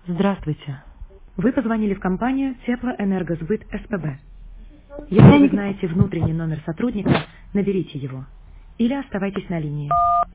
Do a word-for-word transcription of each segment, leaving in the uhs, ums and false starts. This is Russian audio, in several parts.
Здравствуйте. Вы позвонили в компанию Теплоэнергосбыт СПБ. Я Если вы не- знаете внутренний номер сотрудника, наберите его. Или оставайтесь на линии.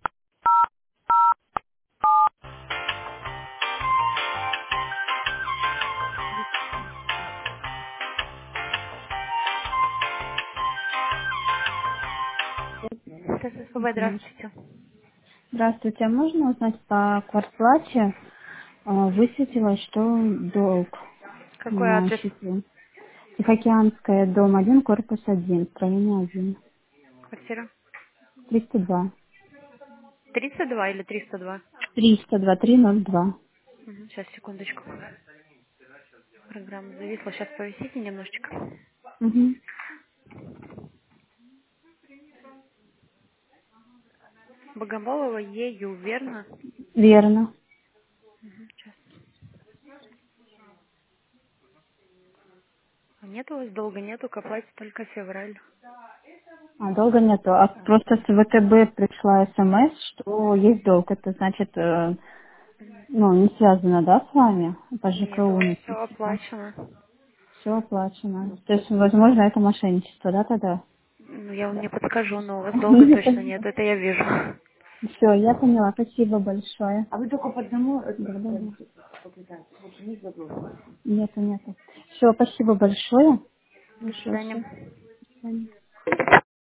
СССБ, здравствуйте. Здравствуйте, а можно узнать по квартплате? А, Высветилось, что долг Какой на адрес счету. Тихоокеанская, дом один, корпус один, строение один. квартиры? триста два. тридцать два или триста два? триста два, три ноль два. Мгм, сейчас, секундочку. Программа зависла. Сейчас повисите немножечко. Угу. Богомолова Е.Ю, верно? Верно. Мгм, сейчас. А нет у вас долга? Нету, к оплате только февраль. А долго нету. А просто с ВТБ пришла СМС, что есть долг. Это значит, э, ну, не связано, да, с вами? По Нет, у ЖКУ вас все написано. оплачено. Все оплачено. То есть, возможно, это мошенничество, да, тогда? Ну, я вам не подскажу, но у вас долга точно нет, это я вижу. Все, я поняла. Спасибо большое. А вы только по одному? Да, да, да. Нету, нету. Все, спасибо большое. До Хорошо, все. свидания. До свидания.